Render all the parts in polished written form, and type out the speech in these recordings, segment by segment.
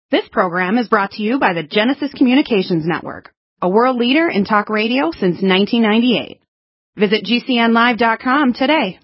This program is brought to you by the Genesis Communications Network, a world leader in talk radio since 1998. Visit GCNlive.com today.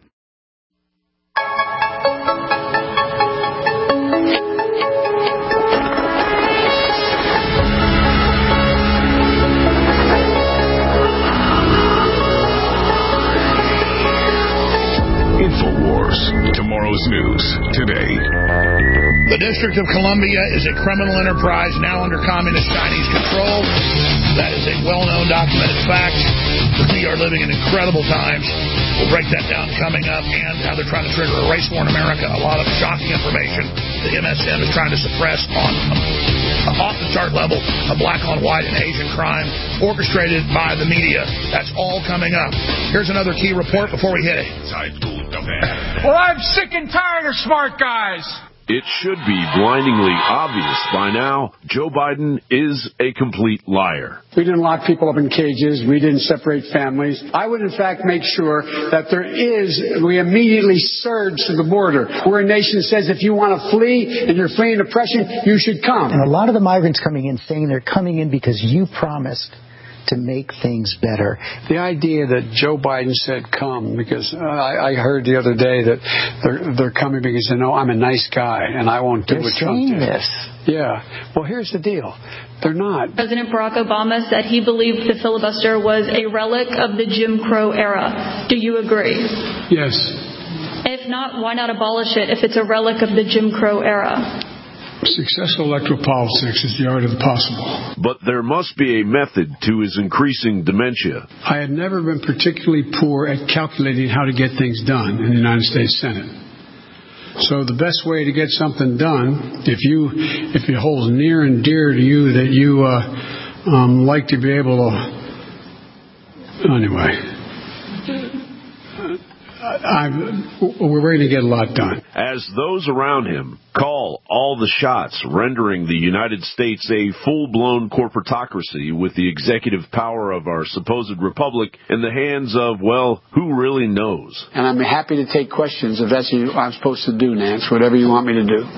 InfoWars, tomorrow's news, today. The District of Columbia is a criminal enterprise now under communist Chinese control. That is a well-known, documented fact. We are living in incredible times. We'll break that down coming up, and how they're trying to trigger a race war in America. A lot of shocking information the MSM is trying to suppress on off-the-chart level of black-on-white and Asian crime orchestrated by the media. That's all coming up. Here's another key report before we hit it. Well, I'm sick and tired of smart guys. It should be blindingly obvious by now, Joe Biden is a complete liar. We didn't lock people up in cages. We didn't separate families. I would, in fact, make sure that we immediately surge to the border. We're a nation that says if you want to flee and you're fleeing oppression, you should come. And a lot of the migrants coming in saying they're coming in because you promised to make things better. The idea that Joe Biden said come, because I heard the other day that they're coming because they know I'm a nice guy and I won't do what Trump did. This. Yeah. Well, here's the deal. They're not. President Barack Obama said he believed the filibuster was a relic of the Jim Crow era. Do you agree? Yes. If not, why not abolish it if it's a relic of the Jim Crow era? Successful electoral politics is the art of the possible. But there must be a method to his increasing dementia. I had never been particularly poor at calculating how to get things done in the United States Senate. So the best way to get something done, if it holds near and dear to you that you like to be able to... Anyway... we're ready to get a lot done. As those around him call all the shots, rendering the United States a full-blown corporatocracy with the executive power of our supposed republic in the hands of, well, who really knows? And I'm happy to take questions if that's what I'm supposed to do, Nance, whatever you want me to do.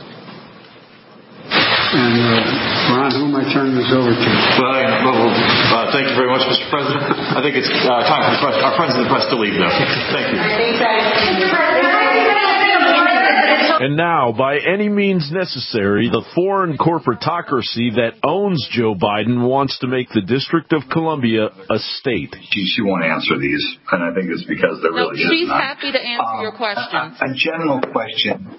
And, Ron, who am I turning this over to? Well, thank you very much, Mr. President. I think it's time for our friends in the press to leave now. Thank you. And now, by any means necessary, the foreign corporatocracy that owns Joe Biden wants to make the District of Columbia a state. She won't answer these, and I think it's because there really is she's none. happy to answer your questions. A general question.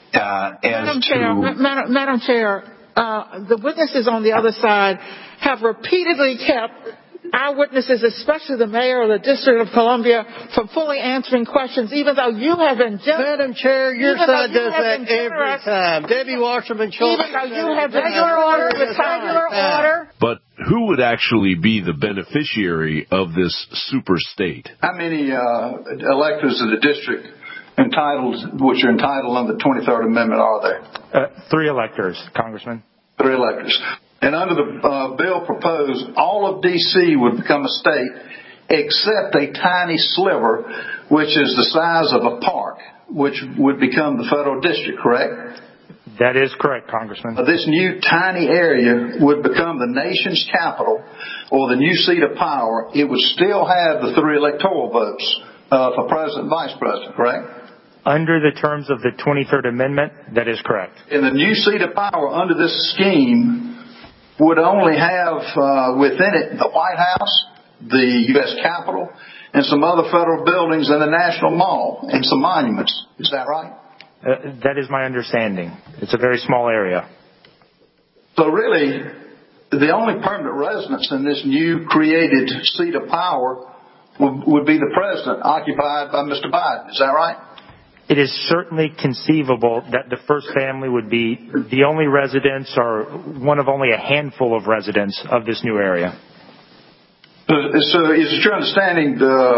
Madam Chair, the witnesses on the other side have repeatedly kept our witnesses, especially the mayor of the District of Columbia, from fully answering questions, even though you have been generous. Madam Chair, your side does that every time. Debbie Wasserman Schultz. Even though you have regular order. But who would actually be the beneficiary of this super state? How many electors of the district which are entitled under the 23rd Amendment are there? 3 electors, Congressman. 3 electors. And under the bill proposed, all of D.C. would become a state except a tiny sliver, which is the size of a park, which would become the federal district, correct? That is correct, Congressman. This new tiny area would become the nation's capital or the new seat of power. It would still have the 3 electoral votes for president and vice president, correct? Under the terms of the 23rd Amendment, that is correct. And the new seat of power under this scheme would only have within it the White House, the U.S. Capitol, and some other federal buildings and the National Mall and some monuments. Is that right? That is my understanding. It's a very small area. So really, the only permanent residence in this new created seat of power would be the president, occupied by Mr. Biden. Is that right? It is certainly conceivable that the first family would be the only residents or one of only a handful of residents of this new area. So is it your understanding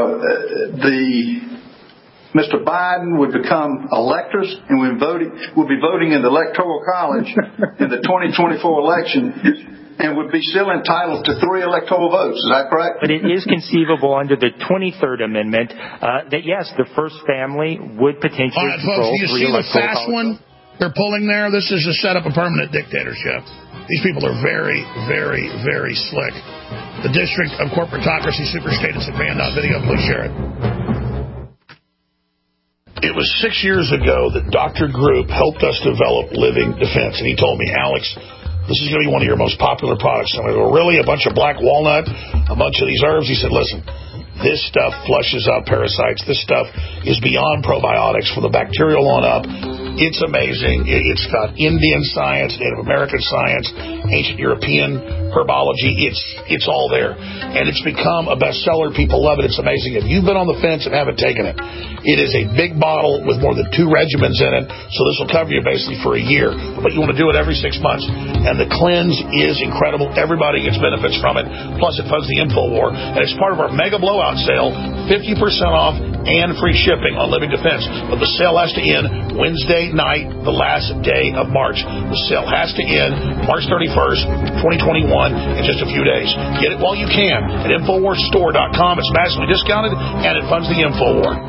Mr. Biden would become electors and would be voting in the Electoral College in the 2024 election and would be still entitled to 3 electoral votes. Is that correct? But it is conceivable under the 23rd Amendment that, yes, the first family would potentially control 3 electoral college votes. they're pulling there, this is to set up a permanent dictatorship. These people are very, very, very slick. The District of Corporatocracy Superstate. It's at band.video. Please share it. It was 6 years ago that Dr. Group helped us develop Living Defense. And he told me, Alex, this is going to be one of your most popular products. And I go, really? A bunch of black walnut? A bunch of these herbs? He said, listen, this stuff flushes out parasites. This stuff is beyond probiotics from the bacterial on up. It's amazing. It's got Indian science, Native American science, ancient European herbology. It's all there. And it's become a bestseller. People love it. It's amazing. If you've been on the fence and haven't taken it, it is a big bottle with more than 2 regimens in it. So this will cover you basically for a year. But you want to do it every 6 months. And the cleanse is incredible. Everybody gets benefits from it. Plus it funds the InfoWar. And it's part of our mega blowout sale, 50% off and free shipping on Living Defense. But the sale has to end Wednesday night, the last day of March. The sale has to end March 31st, 2021, in just a few days. Get it while you can at InfoWarsStore.com. It's massively discounted, and it funds the InfoWar.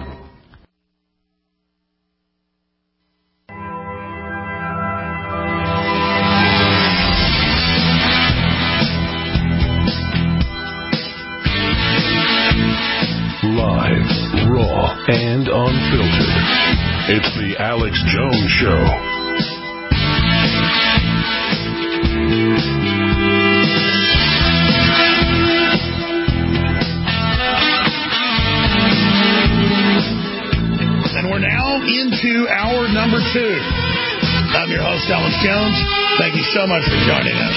Live, raw, and unfiltered. It's the Alex Jones Show. And we're now into hour number 2. I'm your host, Alex Jones. Thank you so much for joining us.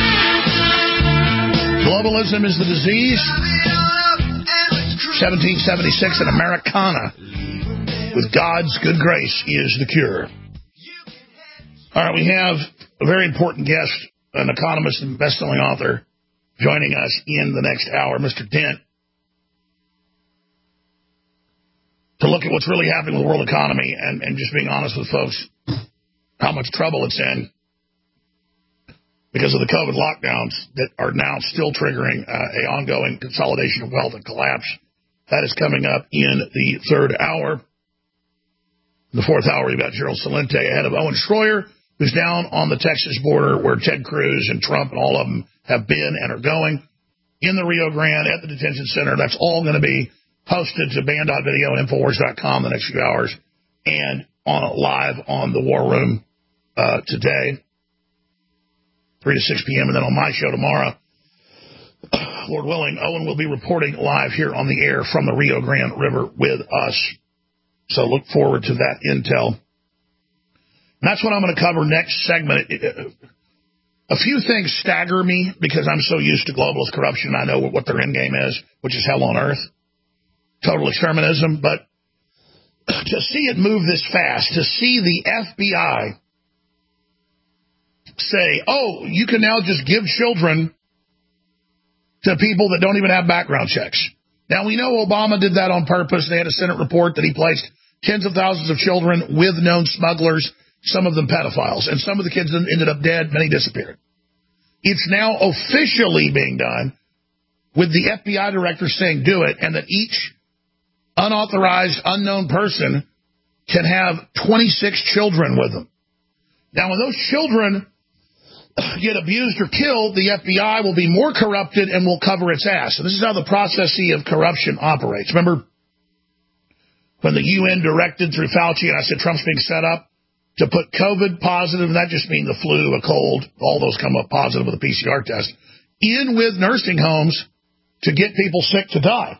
Globalism is the disease. 1776 in Americana. With God's good grace is the cure. All right, we have a very important guest, an economist and best-selling author, joining us in the next hour, Mr. Dent, to look at what's really happening with the world economy and just being honest with folks, how much trouble it's in because of the COVID lockdowns that are now still triggering an ongoing consolidation of wealth and collapse. That is coming up in the 3rd hour. In the 4th hour, we've got Gerald Celente ahead of Owen Schroyer, who's down on the Texas border where Ted Cruz and Trump and all of them have been and are going, in the Rio Grande at the detention center. That's all going to be posted to band.video and Infowars.com the next few hours and on live on the War Room today, 3 to 6 p.m., and then on my show tomorrow. Lord willing, Owen will be reporting live here on the air from the Rio Grande River with us. So look forward to that intel. And that's what I'm going to cover next segment. A few things stagger me because I'm so used to globalist corruption. I know what their end game is, which is hell on earth, total exterminism. But to see it move this fast, to see the FBI say, oh, you can now just give children to people that don't even have background checks. Now, we know Obama did that on purpose. They had a Senate report that he placed tens of thousands of children with known smugglers, some of them pedophiles, and some of the kids ended up dead, many disappeared. It's now officially being done with the FBI director saying do it, and that each unauthorized, unknown person can have 26 children with them. Now, when those children get abused or killed, the FBI will be more corrupted and will cover its ass. And this is how the process of corruption operates. Remember when the UN directed through Fauci, and I said Trump's being set up to put COVID positive, and that just means the flu, a cold, all those come up positive with a PCR test, in with nursing homes to get people sick to die.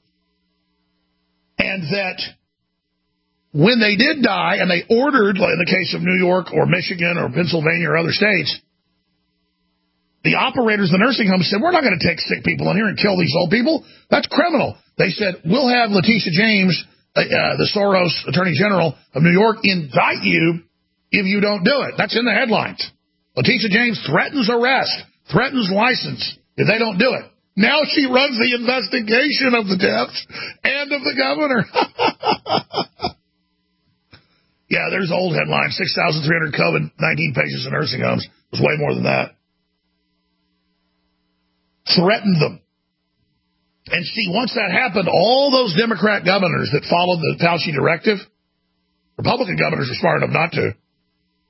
And that when they did die, and they ordered, like in the case of New York or Michigan or Pennsylvania or other states, the operators of the nursing home said, we're not going to take sick people in here and kill these old people. That's criminal. They said, we'll have Letitia James, the Soros Attorney General of New York, indict you if you don't do it. That's in the headlines. Letitia James threatens arrest, threatens license if they don't do it. Now she runs the investigation of the deaths and of the governor. Yeah, there's old headlines. 6,300 COVID-19 patients in nursing homes. It was way more than that. Threatened them. And see, once that happened, all those Democrat governors that followed the Fauci directive, Republican governors were smart enough not to,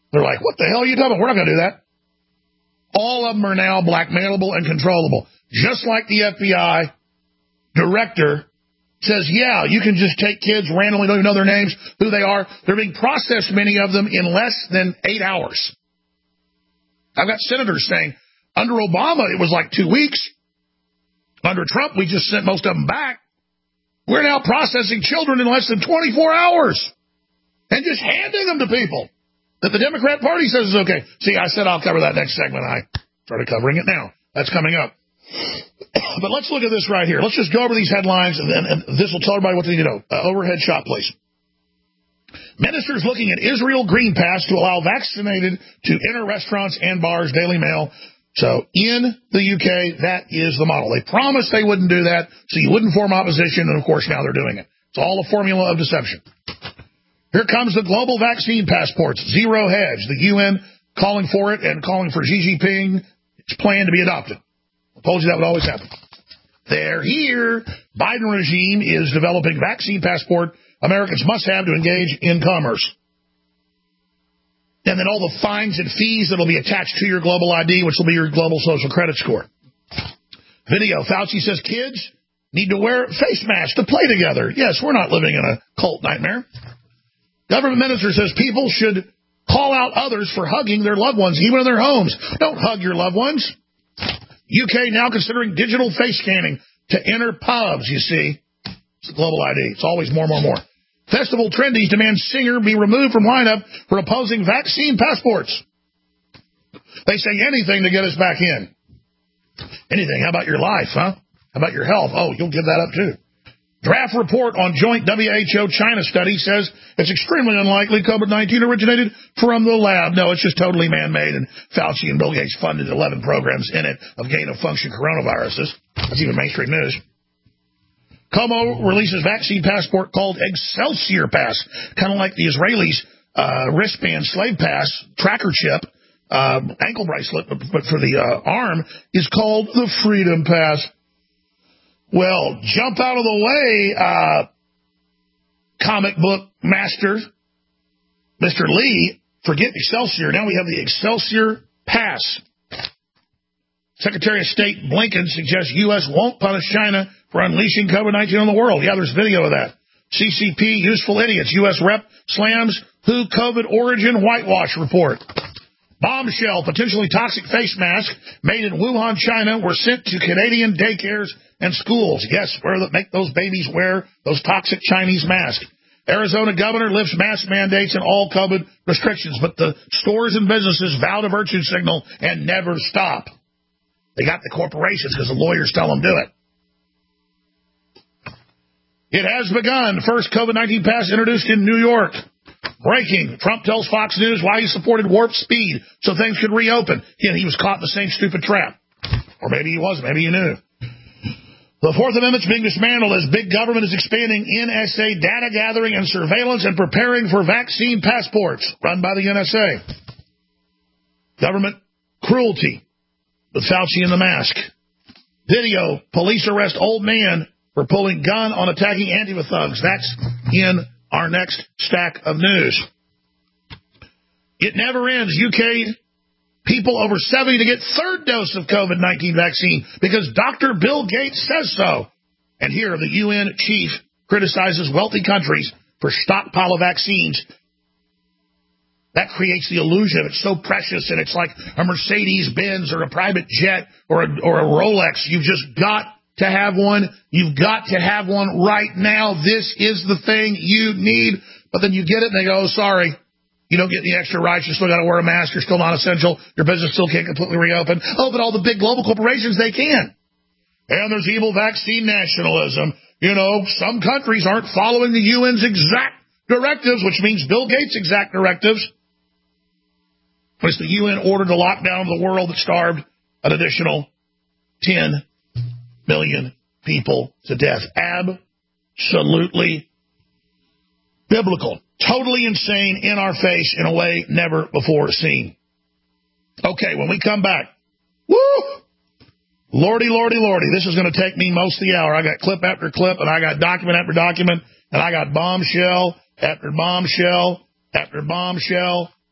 They're like, what the hell are you talking about? We're not going to do that. All of them are now blackmailable and controllable. Just like the FBI director says, yeah, you can just take kids randomly, don't even know their names, who they are. They're being processed, many of them, in less than 8 hours. I've got senators saying, under Obama, it was like 2 weeks. Under Trump, we just sent most of them back. We're now processing children in less than 24 hours and just handing them to people that the Democrat Party says is okay. See, I said I'll cover that next segment. I started covering it now. That's coming up. But let's look at this right here. Let's just go over these headlines, and this will tell everybody what they need to know. Overhead shot, please. Ministers looking at Israel Green Pass to allow vaccinated to enter restaurants and bars, Daily Mail. So in the UK, that is the model. They promised they wouldn't do that, so you wouldn't form opposition, and of course now they're doing it. It's all a formula of deception. Here comes the global vaccine passports, zero hedge. The UN calling for it and calling for Xi Jinping's plan to be adopted. I told you that would always happen. They're here. Biden regime is developing vaccine passport Americans must have to engage in commerce. And then all the fines and fees that will be attached to your global ID, which will be your global social credit score. Video. Fauci says kids need to wear face masks to play together. Yes, we're not living in a cult nightmare. Government minister says people should call out others for hugging their loved ones, even in their homes. Don't hug your loved ones. UK now considering digital face scanning to enter pubs, you see. It's a global ID. It's always more. Festival trendies demand singer be removed from lineup for opposing vaccine passports. They say anything to get us back in. Anything. How about your life, huh? How about your health? Oh, you'll give that up too. Draft report on joint WHO-China study says it's extremely unlikely COVID-19 originated from the lab. No, it's just totally man-made, and Fauci and Bill Gates funded 11 programs in it of gain-of-function coronaviruses. That's even mainstream news. Como releases vaccine passport called Excelsior Pass, kind of like the Israelis' wristband slave pass, tracker chip, ankle bracelet, but for the arm, is called the Freedom Pass. Well, jump out of the way, comic book master, Mr. Lee. Forget Excelsior. Now we have the Excelsior Pass. Secretary of State Blinken suggests U.S. won't punish China for unleashing COVID-19 on the world. Yeah, there's video of that. CCP, useful idiots. U.S. rep slams WHO COVID origin whitewash report. Bombshell, potentially toxic face mask made in Wuhan, China, were sent to Canadian daycares and schools. Yes, make those babies wear those toxic Chinese masks. Arizona governor lifts mask mandates and all COVID restrictions, but the stores and businesses vow to virtue signal and never stop. They got the corporations because the lawyers tell them do it. It has begun. First COVID-19 pass introduced in New York. Breaking. Trump tells Fox News why he supported warp speed so things could reopen. Again, he was caught in the same stupid trap. Or maybe he wasn't. Maybe he knew. The Fourth Amendment's being dismantled as big government is expanding NSA data gathering and surveillance and preparing for vaccine passports run by the NSA. Government cruelty with Fauci in the mask. Video. Police arrest old man for pulling gun on attacking Antifa thugs. That's in our next stack of news. It never ends. UK people over 70 to get third dose of COVID-19 vaccine because Dr. Bill Gates says so. And here, the UN chief criticizes wealthy countries for stockpile of vaccines. That creates the illusion it's so precious and it's like a Mercedes-Benz or a private jet or a Rolex. You've just got to have one. You've got to have one right now. This is the thing you need. But then you get it and they go, oh, sorry. You don't get any extra rights. You still got to wear a mask. You're still not essential. Your business still can't completely reopen. Oh, but all the big global corporations, they can. And there's evil vaccine nationalism. You know, some countries aren't following the UN's exact directives, which means Bill Gates' exact directives. It's the UN order to lock down the world that starved an additional 10 million people to death. Absolutely biblical. Totally insane, in our face, in a way never before seen. Okay, when we come back, woo! Lordy, lordy, lordy, this is going to take me most of the hour. I got clip after clip, and I got document after document, and I got bombshell after bombshell after bombshell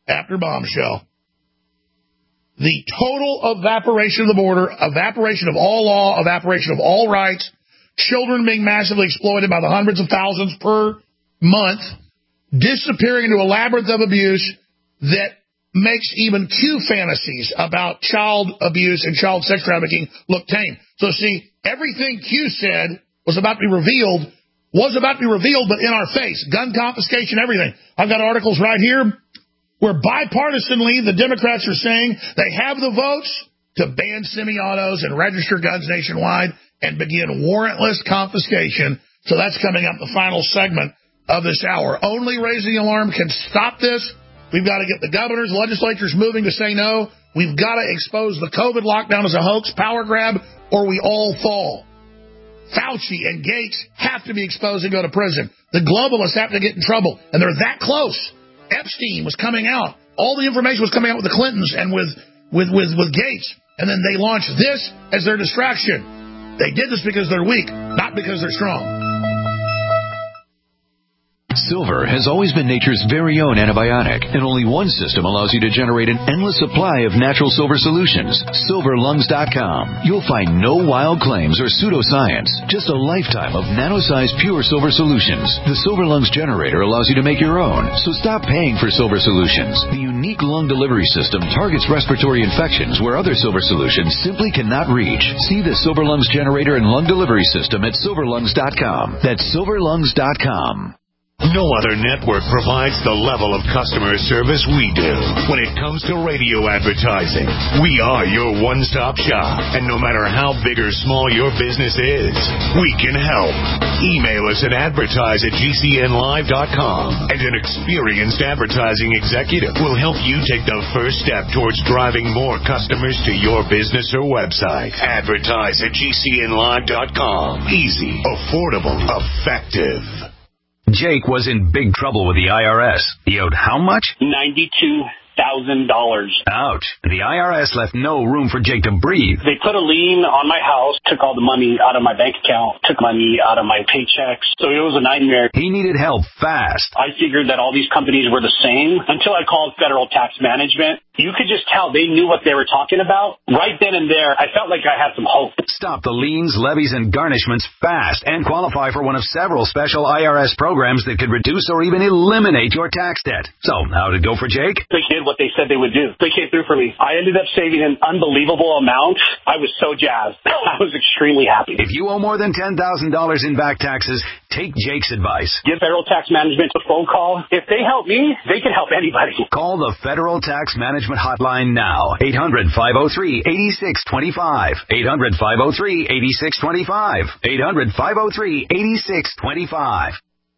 after bombshell. The total evaporation of the border, evaporation of all law, evaporation of all rights, children being massively exploited by the hundreds of thousands per month, disappearing into a labyrinth of abuse that makes even Q fantasies about child abuse and child sex trafficking look tame. So see, everything Q said was about to be revealed, but in our face. Gun confiscation, everything. I've got articles right here where bipartisanly the Democrats are saying they have the votes to ban semi-autos and register guns nationwide and begin warrantless confiscation. So that's coming up in the final segment of this hour. Only raising the alarm can stop this. We've got to get the governors, legislatures moving to say no. We've got to expose the COVID lockdown as a hoax, power grab, or we all fall. Fauci and Gates have to be exposed and go to prison. The globalists have to get in trouble, and they're that close. Epstein was coming out. All the information was coming out with the Clintons and with Gates, and then they launched this as their distraction. They did this because they're weak, not because they're strong. Silver has always been nature's very own antibiotic, and only one system allows you to generate an endless supply of natural silver solutions. SilverLungs.com. You'll find no wild claims or pseudoscience, just a lifetime of nano-sized pure silver solutions. The Silver Lungs generator allows you to make your own, so stop paying for silver solutions. The unique lung delivery system targets respiratory infections where other silver solutions simply cannot reach. See the Silver Lungs generator and lung delivery system at SilverLungs.com. That's SilverLungs.com. No other network provides the level of customer service we do. When it comes to radio advertising, we are your one-stop shop. And no matter how big or small your business is, we can help. Email us at advertise@gcnlive.com, and an experienced advertising executive will help you take the first step towards driving more customers to your business or website. Advertise@gcnlive.com. Easy, affordable, effective. Jake was in big trouble with the IRS. He owed how much? $92,000. Ouch. The IRS left no room for Jake to breathe. They put a lien on my house, took all the money out of my bank account, took money out of my paychecks. So it was a nightmare. He needed help fast. I figured that all these companies were the same until I called Federal Tax Management. You could just tell they knew what they were talking about. Right then and there, I felt like I had some hope. Stop the liens, levies, and garnishments fast and qualify for one of several special IRS programs that could reduce or even eliminate your tax debt. So, how did it go for Jake? They did what they said they would do. They came through for me. I ended up saving an unbelievable amount. I was so jazzed. I was extremely happy. If you owe more than $10,000 in back taxes, take Jake's advice. Give Federal Tax Management a phone call. If they help me, they can help anybody. Call the Federal Tax Management hotline now. 800-503-8625. 800-503-8625. 800-503-8625.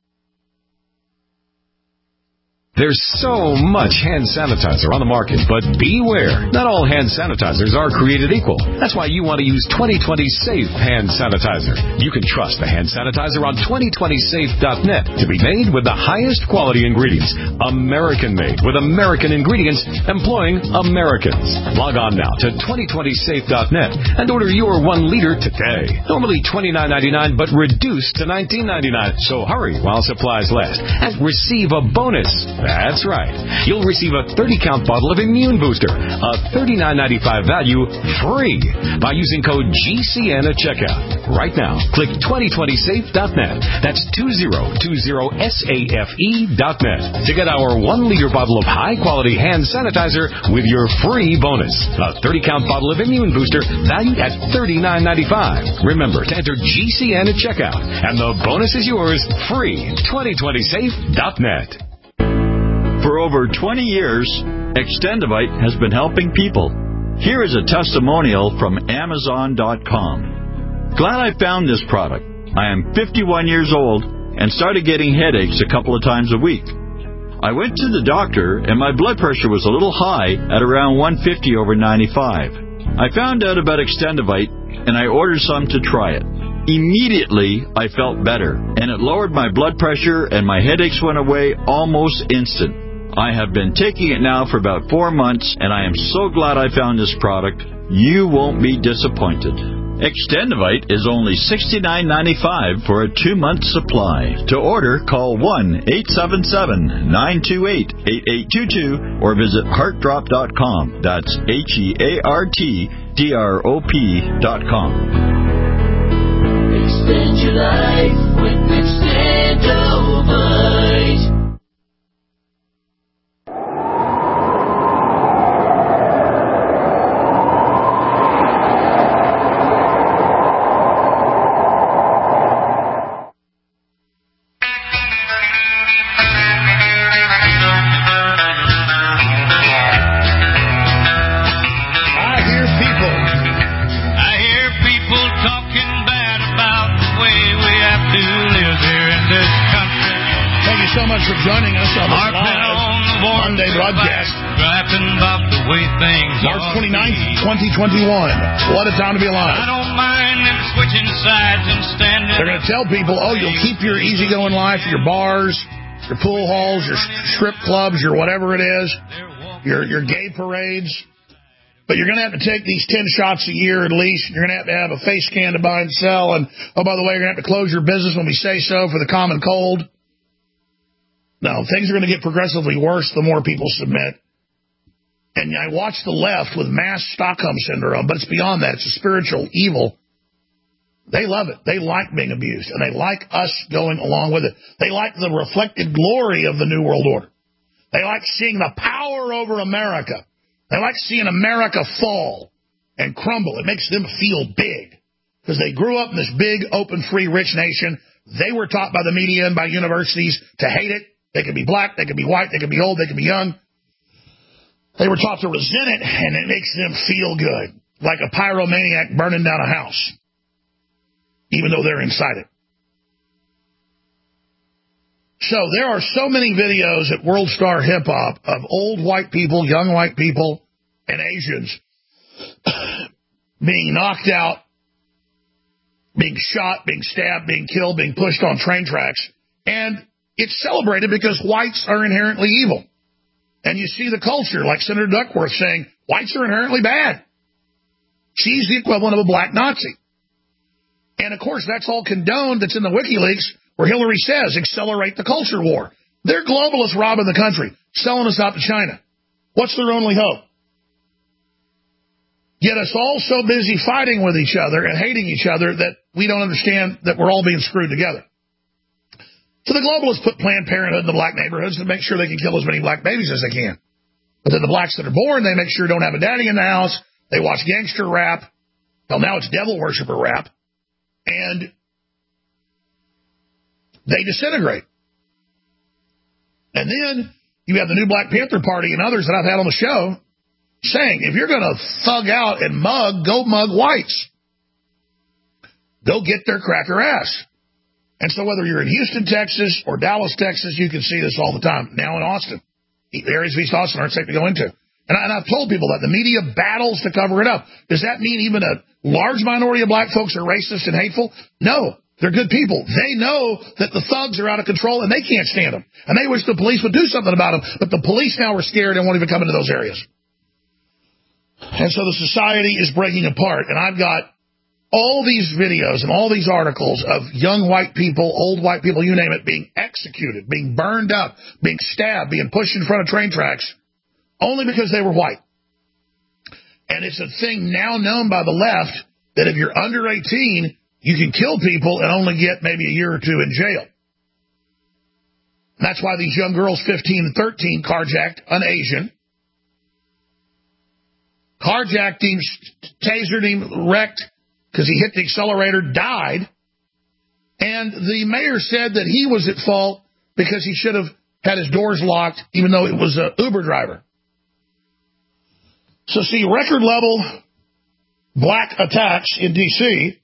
There's so much hand sanitizer on the market, but beware. Not all hand sanitizers are created equal. That's why you want to use 2020 Safe hand sanitizer. You can trust the hand sanitizer on 2020safe.net to be made with the highest quality ingredients. American made with American ingredients employing Americans. Log on now to 2020safe.net and order your 1 liter today. Normally $29.99 but reduced to $19.99. So hurry while supplies last and receive a bonus. That's right. You'll receive a 30-count bottle of Immune Booster, a $39.95 value, free by using code GCN at checkout. Right now, click 2020safe.net. That's 2020safe.net to get our 1-liter bottle of high-quality hand sanitizer with your free bonus. A 30-count bottle of Immune Booster valued at $39.95. Remember to enter GCN at checkout, and the bonus is yours free. 2020safe.net. For over 20 years, Extendivite has been helping people. Here is a testimonial from Amazon.com. Glad I found this product. I am 51 years old and started getting headaches a couple of times a week. I went to the doctor and my blood pressure was a little high at around 150/95. I found out about Extendivite and I ordered some to try it. Immediately, I felt better, and it lowered my blood pressure and my headaches went away almost instant. I have been taking it now for about 4 months, and I am so glad I found this product. You won't be disappointed. Extendivite is only $69.95 for a 2-month supply. To order, call 1-877-928-8822 or visit heartdrop.com. That's HEARTDROP.com. Extend your life with Extendivite. For joining us on this live Monday broadcast. March 29th, 2021. What a time to be alive. I don't mind them switching sides and standing. They're going to tell people, oh, you'll keep your easygoing life, your bars, your pool halls, your strip clubs, your whatever it is, your gay parades. But you're going to have to take these 10 shots a year at least. You're going to have a face scan to buy and sell. And, oh, by the way, you're going to have to close your business when we say so for the common cold. No, things are going to get progressively worse the more people submit. And I watch the left with mass Stockholm syndrome, but it's beyond that. It's a spiritual evil. They love it. They like being abused, and they like us going along with it. They like the reflected glory of the New World Order. They like seeing the power over America. They like seeing America fall and crumble. It makes them feel big because they grew up in this big, open, free, rich nation. They were taught by the media and by universities to hate it. They could be black, they could be white, they could be old, they could be young. They were taught to resent it, and it makes them feel good, like a pyromaniac burning down a house, even though they're inside it. So there are so many videos at World Star Hip Hop of old white people, young white people, and Asians being knocked out, being shot, being stabbed, being killed, being pushed on train tracks, and it's celebrated because whites are inherently evil. And you see the culture, like Senator Duckworth saying, whites are inherently bad. She's the equivalent of a black Nazi. And, of course, that's all condoned. That's in the WikiLeaks where Hillary says, accelerate the culture war. They're globalists robbing the country, selling us out to China. What's their only hope? Get us all so busy fighting with each other and hating each other that we don't understand that we're all being screwed together. So the globalists put Planned Parenthood in the black neighborhoods to make sure they can kill as many black babies as they can. But then the blacks that are born, they make sure don't have a daddy in the house. They watch gangster rap. Well, now it's devil worshiper rap. And they disintegrate. And then you have the new Black Panther Party and others that I've had on the show saying, if you're going to thug out and mug, go mug whites. Go get their cracker ass. And so whether you're in Houston, Texas, or Dallas, Texas, you can see this all the time. Now in Austin. The areas of East Austin aren't safe to go into. And I've told people that. The media battles to cover it up. Does that mean even a large minority of black folks are racist and hateful? No. They're good people. They know that the thugs are out of control and they can't stand them. And they wish the police would do something about them. But the police now are scared and won't even come into those areas. And so the society is breaking apart. And I've got all these videos and all these articles of young white people, old white people, you name it, being executed, being burned up, being stabbed, being pushed in front of train tracks, only because they were white. And it's a thing now known by the left that if you're under 18, you can kill people and only get maybe a year or two in jail. And that's why these young girls, 15 and 13, carjacked an Asian. Carjacked him, tasered him, wrecked, because he hit the accelerator, died, and the mayor said that he was at fault because he should have had his doors locked, even though it was an Uber driver. So see, record-level black attacks in D.C.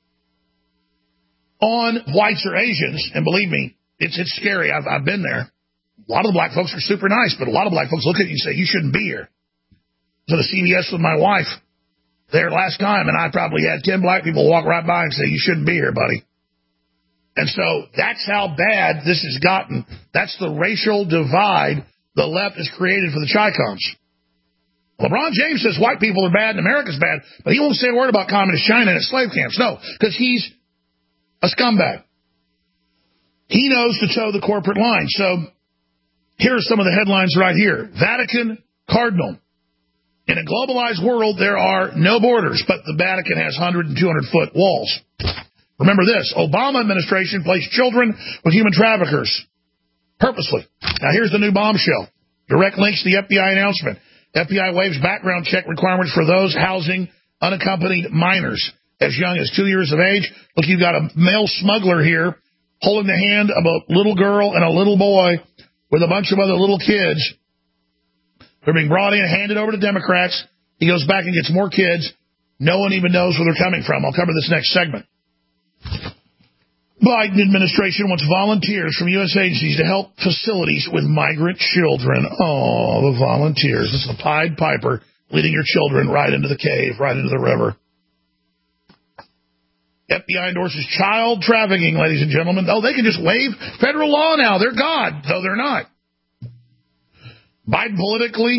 on whites or Asians, and believe me, it's scary. I've been there. A lot of the black folks are super nice, but a lot of black folks look at you and say, you shouldn't be here. So the CBS with my wife there last time, and I probably had 10 black people walk right by and say, you shouldn't be here, buddy. And so that's how bad this has gotten. That's the racial divide the left has created for the Chi-Coms. LeBron James says white people are bad and America's bad, but he won't say a word about communist China and its slave camps. No, because he's a scumbag. He knows to toe the corporate line. So here are some of the headlines right here. Vatican Cardinal. In a globalized world, there are no borders, but the Vatican has 100 and 200-foot walls. Remember this. Obama administration placed children with human traffickers purposely. Now, here's the new bombshell. Direct links to the FBI announcement. FBI waives background check requirements for those housing unaccompanied minors as young as 2 years of age. Look, you've got a male smuggler here holding the hand of a little girl and a little boy with a bunch of other little kids. They're being brought in, handed over to Democrats. He goes back and gets more kids. No one even knows where they're coming from. I'll cover this next segment. Biden administration wants volunteers from U.S. agencies to help facilities with migrant children. Oh, the volunteers. This is the Pied Piper leading your children right into the cave, right into the river. FBI endorses child trafficking, ladies and gentlemen. Oh, they can just waive federal law now. They're God. No, they're not. Biden politically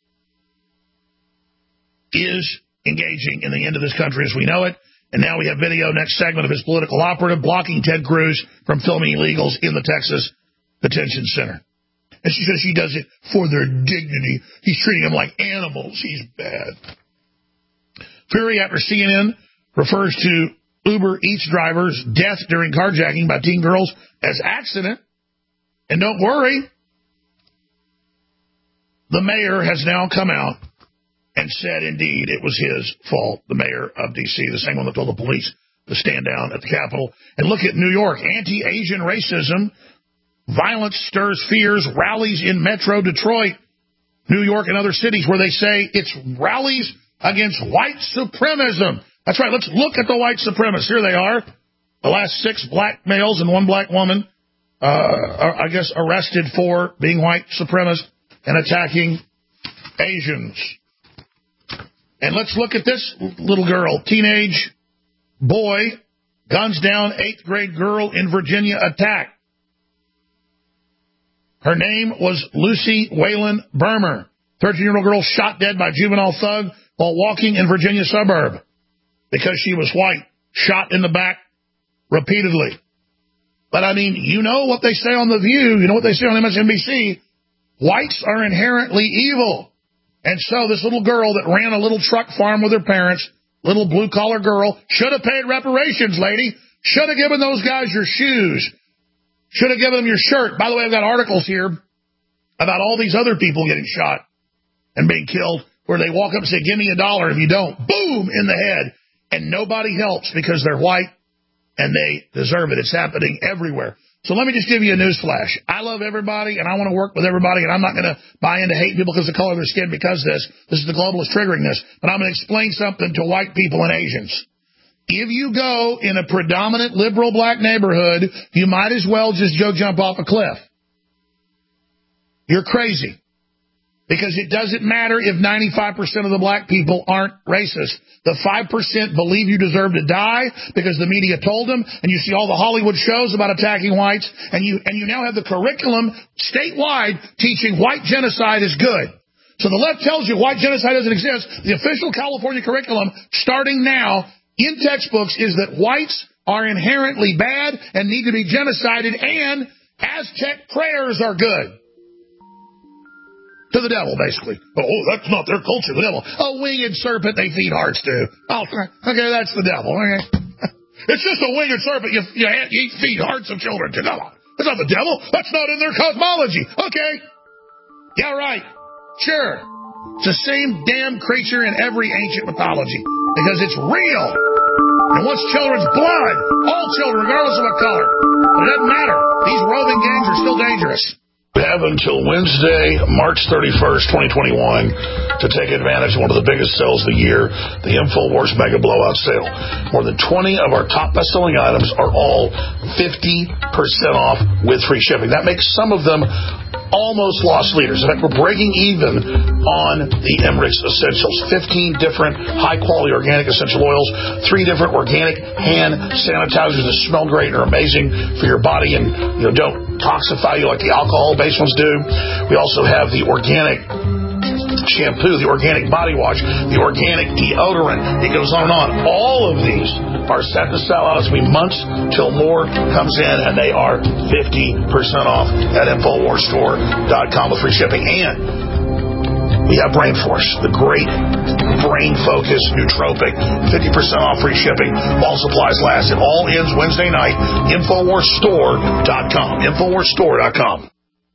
is engaging in the end of this country as we know it. And now we have video, next segment, of his political operative blocking Ted Cruz from filming illegals in the Texas detention center. And she says she does it for their dignity. He's treating them like animals. He's bad. Fury after CNN refers to Uber Eats drivers' death during carjacking by teen girls as accident. And don't worry, the mayor has now come out and said, indeed, it was his fault, the mayor of D.C., the same one that told the police to stand down at the Capitol. And look at New York, anti-Asian racism, violence stirs fears, rallies in Metro Detroit, New York, and other cities where they say it's rallies against white supremacism. That's right, let's look at the white supremacists. Here they are. The last 6 black males and 1 black woman are, I guess, arrested for being white supremacists and attacking Asians. And let's look at this little girl, teenage boy, guns down 8th grade girl in Virginia attack. Her name was Lucy Whalen Burmer, 13-year-old girl shot dead by juvenile thug while walking in Virginia suburb because she was white, shot in the back repeatedly. But I mean, you know what they say on The View, you know what they say on MSNBC, whites are inherently evil. And so this little girl that ran a little truck farm with her parents, little blue-collar girl, should have paid reparations, lady. Should have given those guys your shoes. Should have given them your shirt. By the way, I've got articles here about all these other people getting shot and being killed where they walk up and say, give me $1 if you don't. Boom! In the head. And nobody helps because they're white and they deserve it. It's happening everywhere. So let me just give you a news flash. I love everybody, and I want to work with everybody, and I'm not going to buy into hating people because of the color of their skin because this is the globalist triggering this. But I'm going to explain something to white people and Asians. If you go in a predominant liberal black neighborhood, you might as well just go jump off a cliff. You're crazy. Because it doesn't matter if 95% of the black people aren't racist. The 5% believe you deserve to die because the media told them, and you see all the Hollywood shows about attacking whites, and you now have the curriculum statewide teaching white genocide is good. So the left tells you white genocide doesn't exist. The official California curriculum, starting now, in textbooks, is that whites are inherently bad and need to be genocided, and Aztec prayers are good. To the devil, basically. Oh, that's not their culture, the devil. A winged serpent they feed hearts to. Oh, okay, that's the devil. Okay. It's just a winged serpent you feed hearts of children to. Come on. That's not the devil. That's not in their cosmology. Okay. Yeah, right. Sure. It's the same damn creature in every ancient mythology because it's real. And wants children's blood. All children, regardless of what color. But it doesn't matter. These roving gangs are still dangerous. We have until Wednesday, March 31st, 2021, to take advantage of one of the biggest sales of the year, the InfoWars Mega Blowout Sale. More than 20 of our top best-selling items are all 50% off with free shipping. That makes some of them almost loss leaders. In fact, we're breaking even on the Emmerich Essentials. 15 different high-quality organic essential oils, 3 different organic hand sanitizers that smell great and are amazing for your body and don't toxify you like the alcohol-based ones do. We also have the organic shampoo, the organic body wash, the organic deodorant. It goes on and on. All of these are set to sell out. It's going to be months till more comes in, and they are 50% off at InfoWarsStore.com with free shipping. And we have Brain Force, the great brain-focused nootropic, 50% off free shipping while supplies last. It all ends Wednesday night. InfoWarsStore.com. InfoWarsStore.com.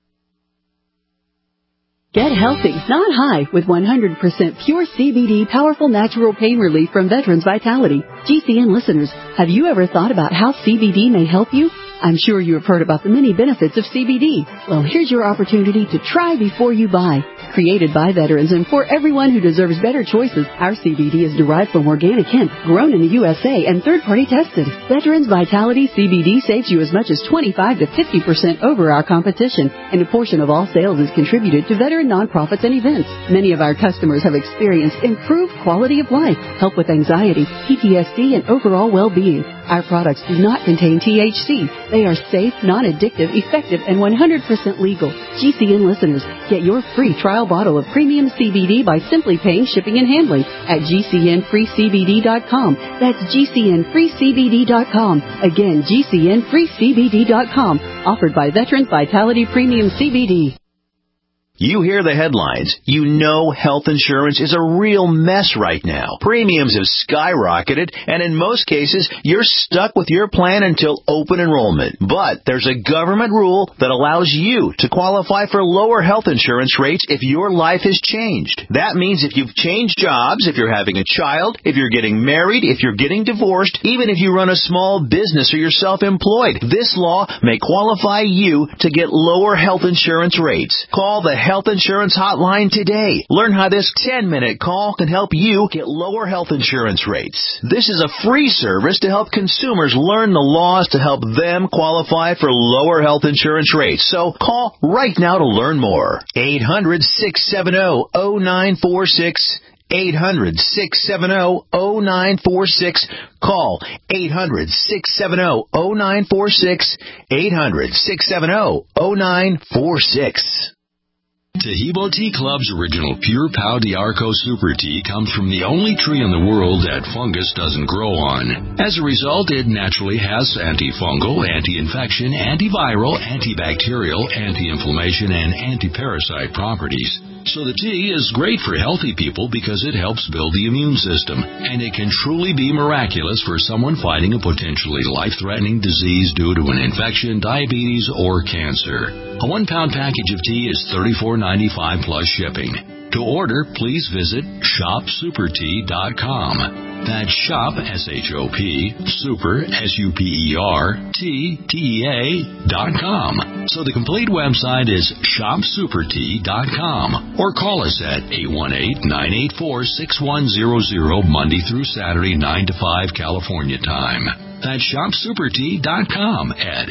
Get healthy, not high, with 100% pure CBD powerful natural pain relief from Veterans Vitality. GCN listeners, have you ever thought about how CBD may help you? I'm sure you have heard about the many benefits of CBD. Well, here's your opportunity to try before you buy. Created by veterans and for everyone who deserves better choices, our CBD is derived from organic hemp, grown in the USA, and third-party tested. Veterans Vitality CBD saves you as much as 25 to 50% over our competition, and a portion of all sales is contributed to veteran nonprofits and events. Many of our customers have experienced improved quality of life, help with anxiety, PTSD, and overall well-being. Our products do not contain THC. They are safe, non-addictive, effective, and 100% legal. GCN listeners, get your free trial bottle of premium CBD by simply paying shipping and handling at GCNFreeCBD.com. That's GCNFreeCBD.com. Again, GCNFreeCBD.com. Offered by Veterans Vitality Premium CBD. You hear the headlines. You know health insurance is a real mess right now. Premiums have skyrocketed, and in most cases, you're stuck with your plan until open enrollment. But there's a government rule that allows you to qualify for lower health insurance rates if your life has changed. That means if you've changed jobs, if you're having a child, if you're getting married, if you're getting divorced, even if you run a small business or you're self-employed, this law may qualify you to get lower health insurance rates. Call the Health Insurance Hotline today. Learn how this 10-minute call can help you get lower health insurance rates. This is a free service to help consumers learn the laws to help them qualify for lower health insurance rates. So call right now to learn more. 800-670-0946. 800-670-0946. Call 800-670-0946. 800-670-0946. Tahibo Tea Club's original Pure Pau d'Arco Super Tea comes from the only tree in the world that fungus doesn't grow on. As a result, it naturally has antifungal, anti-infection, antiviral, antibacterial, anti-inflammation, and anti-parasite properties. So the tea is great for healthy people because it helps build the immune system, and it can truly be miraculous for someone fighting a potentially life-threatening disease due to an infection, diabetes, or cancer. A 1-pound package of tea is $34.95 plus shipping. To order, please visit shopsupertea.com. That's shop, S-H-O-P, super, S-U-P-E-R, T-T-E-A.com. So the complete website is shopsupertea.com. Or call us at 818-984-6100 Monday through Saturday, 9 to 5 California time. That's shopsupertea.com at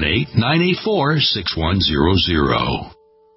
818-984-6100.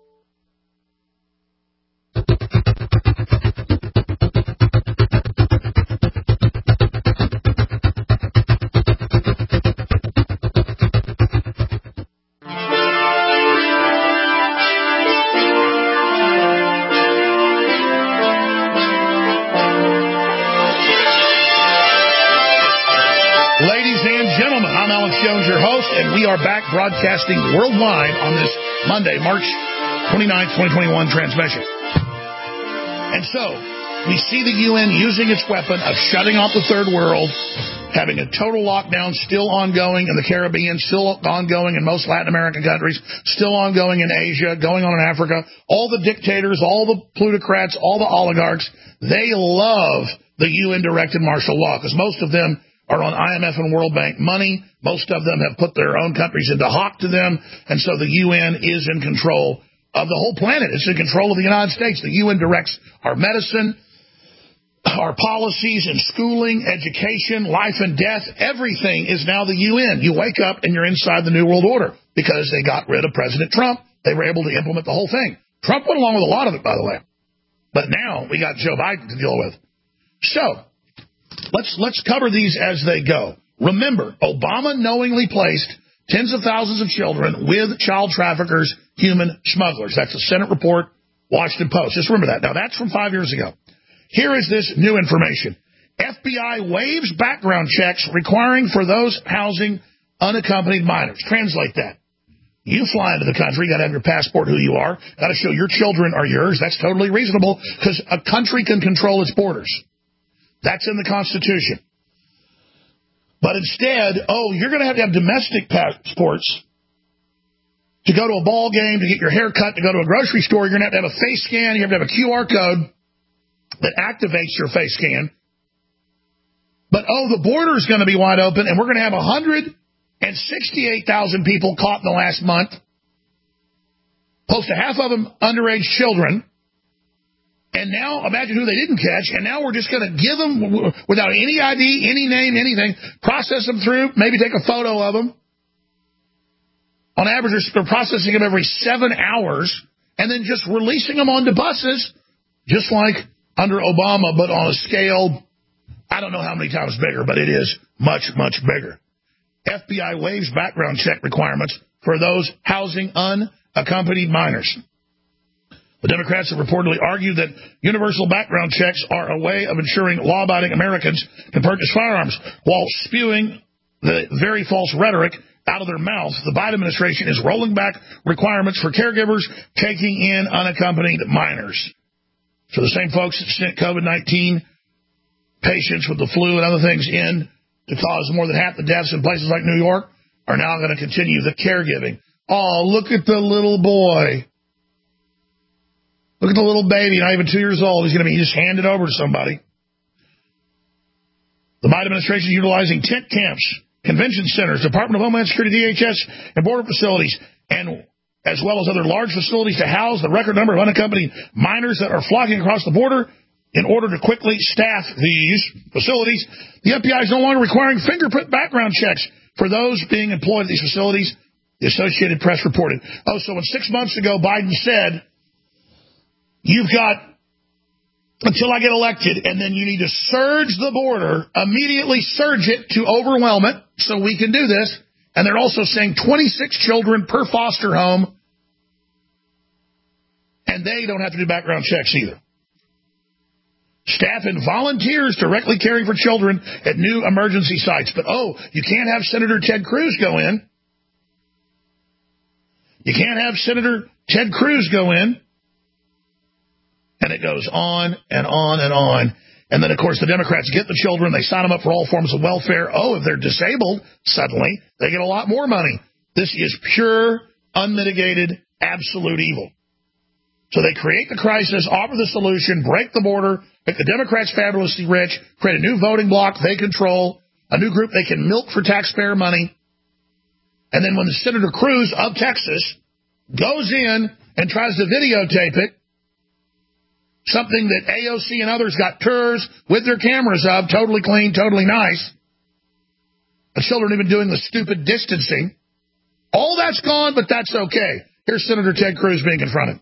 We are back broadcasting worldwide on this Monday, March 29th, 2021 transmission. And so, we see the UN using its weapon of shutting off the third world, having a total lockdown still ongoing in the Caribbean, still ongoing in most Latin American countries, still ongoing in Asia, going on in Africa. All the dictators, all the plutocrats, all the oligarchs, they love the UN-directed martial law because most of them are on IMF and World Bank money. Most of them have put their own countries into hock to them, and so the UN is in control of the whole planet. It's in control of the United States. The UN directs our medicine, our policies in schooling, education, life and death. Everything is now the UN. You wake up and you're inside the New World Order because they got rid of President Trump. They were able to implement the whole thing. Trump went along with a lot of it, by the way. But now we got Joe Biden to deal with. So, let's cover these as they go. Remember, Obama knowingly placed tens of thousands of children with child traffickers, human smugglers. That's a Senate report Washington Post. Just remember that. Now, that's from 5 years ago. Here is this new information. FBI waives background checks requiring for those housing unaccompanied minors. Translate that. You fly into the country, got to have your passport, who you are, got to show your children are yours. That's totally reasonable because a country can control its borders. That's in the Constitution. But instead, you're going to have domestic passports to go to a ball game, to get your hair cut, to go to a grocery store. You're going to have a face scan. You have to have a QR code that activates your face scan. But, the border is going to be wide open, and we're going to have 168,000 people caught in the last month. Close to half of them underage children. And now, imagine who they didn't catch, and now we're just going to give them, without any ID, any name, anything, process them through, maybe take a photo of them. On average, they're processing them every 7 hours, and then just releasing them onto buses, just like under Obama, but on a scale, I don't know how many times bigger, but it is much, much bigger. FBI waives background check requirements for those housing unaccompanied minors. The Democrats have reportedly argued that universal background checks are a way of ensuring law-abiding Americans can purchase firearms while spewing the very false rhetoric out of their mouths. The Biden administration is rolling back requirements for caregivers taking in unaccompanied minors. So the same folks that sent COVID-19 patients with the flu and other things in to cause more than half the deaths in places like New York are now going to continue the caregiving. Oh, look at the little boy. Look at the little baby, not even 2 years old. He's going to be just handed over to somebody. The Biden administration is utilizing tent camps, convention centers, Department of Homeland Security, DHS, and border facilities, and as well as other large facilities to house the record number of unaccompanied minors that are flocking across the border. In order to quickly staff these facilities, the FBI is no longer requiring fingerprint background checks for those being employed at these facilities, the Associated Press reported. So when 6 months ago Biden said, you've got until I get elected, and then you need to surge the border, immediately surge it to overwhelm it so we can do this. And they're also saying 26 children per foster home, and they don't have to do background checks either. Staff and volunteers directly caring for children at new emergency sites. But, you can't have Senator Ted Cruz go in. You can't have Senator Ted Cruz go in. And it goes on and on and on. And then, of course, the Democrats get the children. They sign them up for all forms of welfare. If they're disabled, suddenly they get a lot more money. This is pure, unmitigated, absolute evil. So they create the crisis, offer the solution, break the border, make the Democrats fabulously rich, create a new voting bloc they control, a new group they can milk for taxpayer money. And then when Senator Cruz of Texas goes in and tries to videotape it, something that AOC and others got tours with their cameras of, totally clean, totally nice, the children even doing the stupid distancing, all that's gone, but that's okay. Here's Senator Ted Cruz being confronted.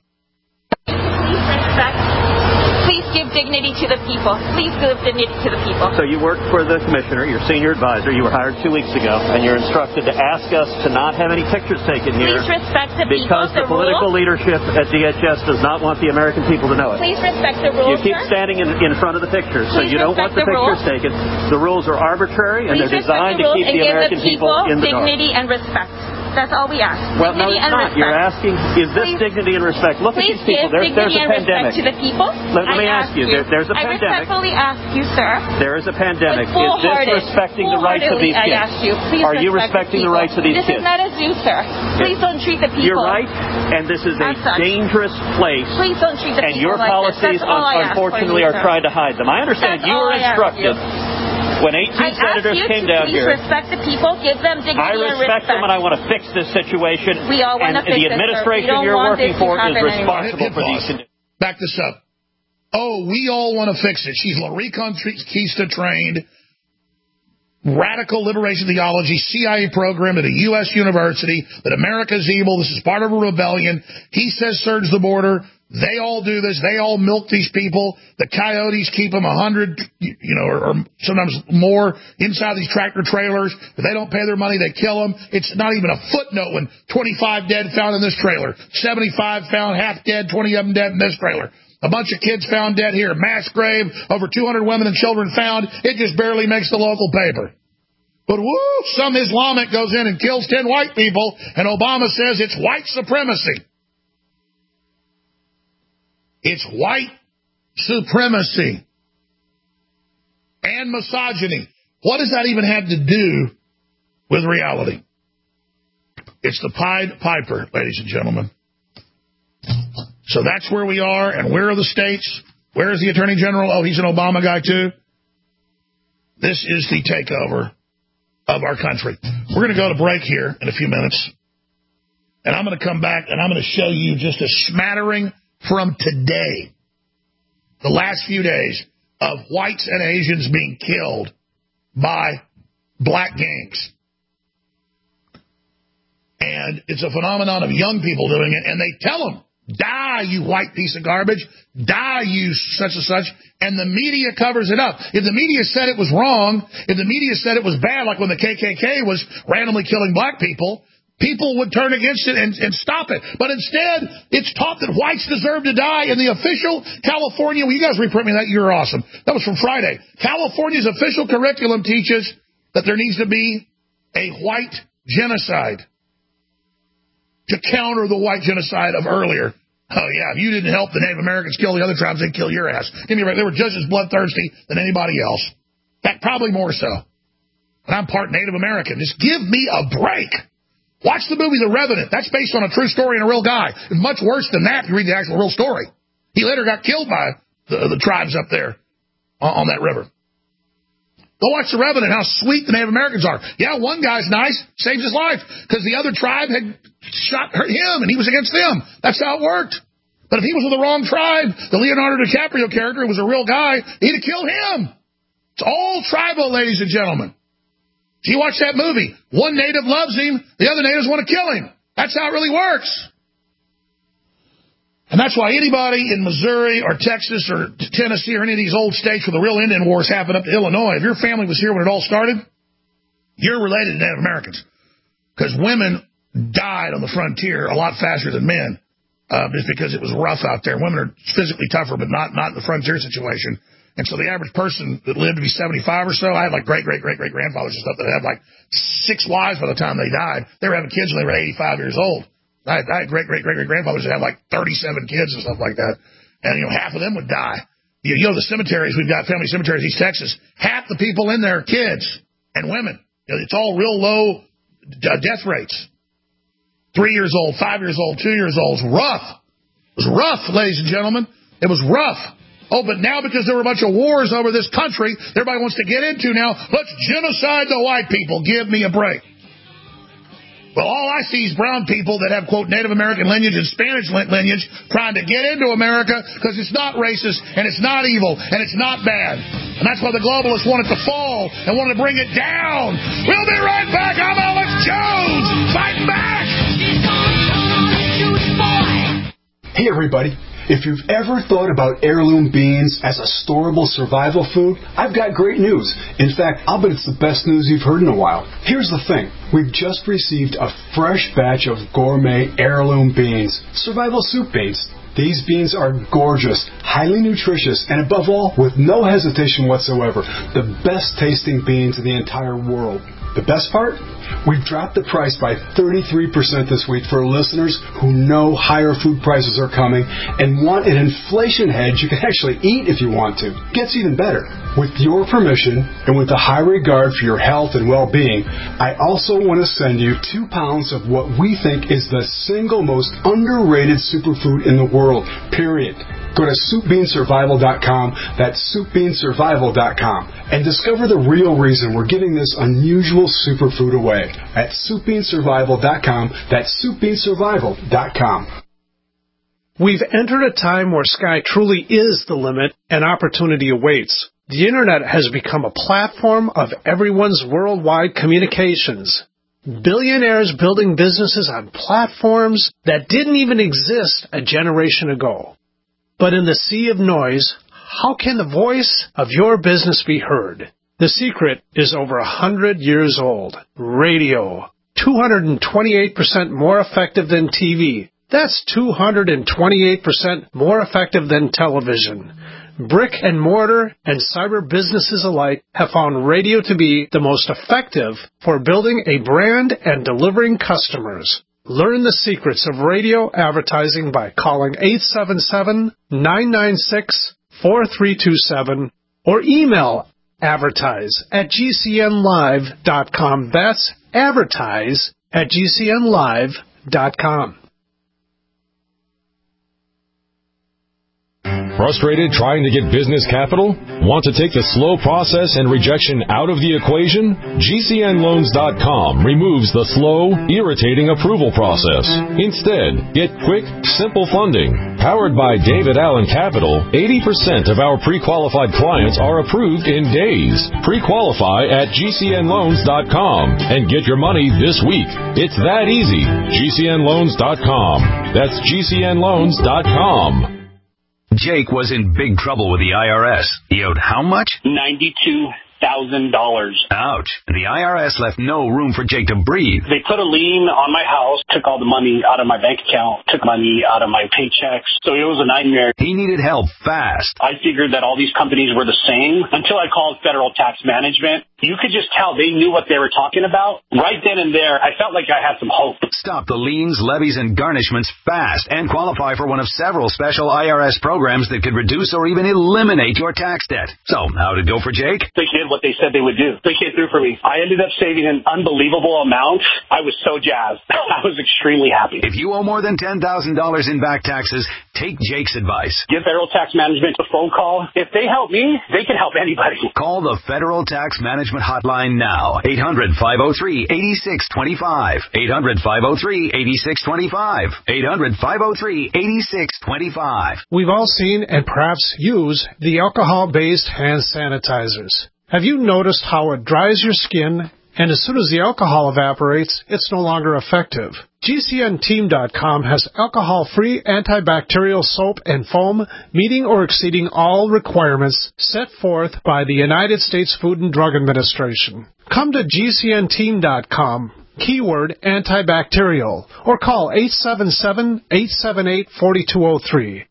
Please give dignity to the people. Please give dignity to the people. So you work for the commissioner, your senior advisor. You were hired 2 weeks ago, and you're instructed to ask us to not have any pictures taken here. Please respect the people. Because the political leadership at DHS does not want the American people to know it. Please respect the rules, You keep standing in front of the pictures, so you don't want the pictures taken. The rules are arbitrary, and they're designed to keep the American people in the dark. Dignity and respect. That's all we ask. Well, no, it's not. You're asking, is this dignity and respect? Look at these people. There's a pandemic. To the people. Let me ask you. There's a pandemic. I respectfully ask you, sir. There is a pandemic. Is this respecting the rights of these kids? I ask you. Please Are you respecting the rights of these kids? This is not a zoo, sir. Please don't treat the people. You're right, and this is a dangerous place. Please don't treat the people. And your policies, unfortunately, are trying to hide them. I understand you were instructed. When 18 senators came down here, please respect the people, give them dignity and respect. I respect them, and I want to fix this situation. We all want to fix it, and the administration you're working for is responsible for these conditions. Back this up. We all want to fix it. She's Larry Conquista trained, radical liberation theology, CIA program at a U.S. university, that America's evil. This is part of a rebellion. He says surge the border. They all do this. They all milk these people. The coyotes keep them 100, or sometimes more inside these tractor trailers. If they don't pay their money, they kill them. It's not even a footnote when 25 dead found in this trailer, 75 found half dead, 20 of them dead in this trailer. A bunch of kids found dead here. Mass grave, over 200 women and children found. It just barely makes the local paper. But some Islamic goes in and kills 10 white people, and Obama says it's white supremacy. It's white supremacy and misogyny. What does that even have to do with reality? It's the Pied Piper, ladies and gentlemen. So that's where we are, and where are the states? Where is the Attorney General? Oh, he's an Obama guy, too. This is the takeover of our country. We're going to go to break here in a few minutes, and I'm going to come back, and I'm going to show you just a smattering from today, the last few days, of whites and Asians being killed by black gangs. And it's a phenomenon of young people doing it, and they tell them, die, you white piece of garbage, die, you such and such, and the media covers it up. If the media said it was wrong, if the media said it was bad, like when the KKK was randomly killing black people, people would turn against it and stop it. But instead, it's taught that whites deserve to die. In the official California, well, you guys reprint me that, you're awesome. That was from Friday. California's official curriculum teaches that there needs to be a white genocide to counter the white genocide of earlier. Oh, yeah, if you didn't help the Native Americans kill the other tribes, they'd kill your ass. Give me a break. They were just as bloodthirsty than anybody else. In fact, probably more so. And I'm part Native American. Just give me a break. Watch the movie The Revenant. That's based on a true story and a real guy. It's much worse than that if you read the actual real story. He later got killed by the tribes up there on that river. Go watch The Revenant, how sweet the Native Americans are. Yeah, one guy's nice, saves his life, because the other tribe had shot him, and he was against them. That's how it worked. But if he was with the wrong tribe, the Leonardo DiCaprio character, who was a real guy, he'd have killed him. It's all tribal, ladies and gentlemen. So you watch that movie. One native loves him, the other natives want to kill him. That's how it really works. And that's why anybody in Missouri or Texas or Tennessee or any of these old states where the real Indian Wars happened up to Illinois, if your family was here when it all started, you're related to Native Americans. Because women died on the frontier a lot faster than men, just because it was rough out there. Women are physically tougher, but not in the frontier situation. And so the average person that lived to be 75 or so, I had like great-great-great-great-grandfathers and stuff that had like 6 wives by the time they died. They were having kids when they were 85 years old. I had great-great-great-great-grandfathers that had like 37 kids and stuff like that. And, half of them would die. You know, the cemeteries, we've got family cemeteries in East Texas. Half the people in there are kids and women. It's all real low death rates. 3 years old, 5 years old, 2 years old. It was rough. It was rough, ladies and gentlemen. It was rough. Oh, but now because there were a bunch of wars over this country, everybody wants to get into now, let's genocide the white people. Give me a break. Well, all I see is brown people that have, quote, Native American lineage and Spanish lineage trying to get into America because it's not racist and it's not evil and it's not bad. And that's why the globalists want it to fall and wanted to bring it down. We'll be right back. I'm Alex Jones. Fight back. Hey, everybody. If you've ever thought about heirloom beans as a storable survival food, I've got great news. In fact, I'll bet it's the best news you've heard in a while. Here's the thing. We've just received a fresh batch of gourmet heirloom beans, survival soup beans. These beans are gorgeous, highly nutritious, and above all, with no hesitation whatsoever, the best tasting beans in the entire world. The best part? We've dropped the price by 33% this week for listeners who know higher food prices are coming and want an inflation hedge you can actually eat if you want to. Gets even better. With your permission and with a high regard for your health and well-being, I also want to send you 2 pounds of what we think is the single most underrated superfood in the world, period. Go to SoupBeanSurvival.com, that's SoupBeanSurvival.com, and discover the real reason we're giving this unusual superfood away at SoupBeanSurvival.com, that's SoupBeanSurvival.com. We've entered a time where sky truly is the limit and opportunity awaits. The Internet has become a platform of everyone's worldwide communications. Billionaires building businesses on platforms that didn't even exist a generation ago. But in the sea of noise, how can the voice of your business be heard? The secret is over 100 years old. Radio. 228% more effective than TV. That's 228% more effective than television. Brick and mortar and cyber businesses alike have found radio to be the most effective for building a brand and delivering customers. Learn the secrets of radio advertising by calling 877-996-4327 or email advertise@gcnlive.com. That's advertise@gcnlive.com. Frustrated trying to get business capital? Want to take the slow process and rejection out of the equation? GCNloans.com removes the slow, irritating approval process. Instead, get quick, simple funding. Powered by David Allen Capital, 80% of our pre-qualified clients are approved in days. Pre-qualify at GCNloans.com and get your money this week. It's that easy. GCNloans.com. That's GCNloans.com. Jake was in big trouble with the IRS. He owed how much? $92,000. Ouch. The IRS left no room for Jake to breathe. They put a lien on my house, took all the money out of my bank account, took money out of my paychecks. So it was a nightmare. He needed help fast. I figured that all these companies were the same until I called Federal Tax Management. You could just tell they knew what they were talking about. Right then and there, I felt like I had some hope. Stop the liens, levies, and garnishments fast and qualify for one of several special IRS programs that could reduce or even eliminate your tax debt. So, how'd it go for Jake? They did what they said they would do. They came through for me. I ended up saving an unbelievable amount. I was so jazzed. I was extremely happy. If you owe more than $10,000 in back taxes, take Jake's advice. Give Federal Tax Management a phone call. If they help me, they can help anybody. Call the Federal Tax Management hotline now. 800-503-8625. 800-503-8625. 800-503-8625. We've all seen and perhaps use the alcohol-based hand sanitizers. Have you noticed how it dries your skin, and as soon as the alcohol evaporates, it's no longer effective? GCNteam.com has alcohol-free antibacterial soap and foam meeting or exceeding all requirements set forth by the United States Food and Drug Administration. Come to GCNteam.com, keyword antibacterial, or call 877-878-4203.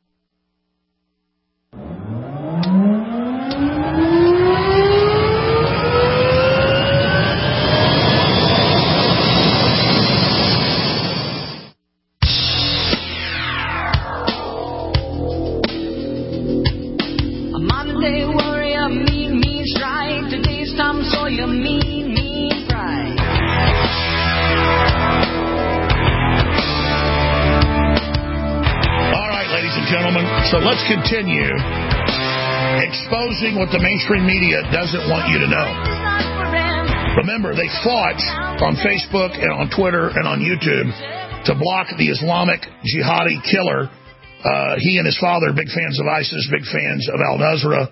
Gentlemen, so let's continue exposing what the mainstream media doesn't want you to know. Remember, they fought on Facebook and on Twitter and on YouTube to block the Islamic jihadi killer. He and his father, big fans of ISIS, big fans of al-Nusra,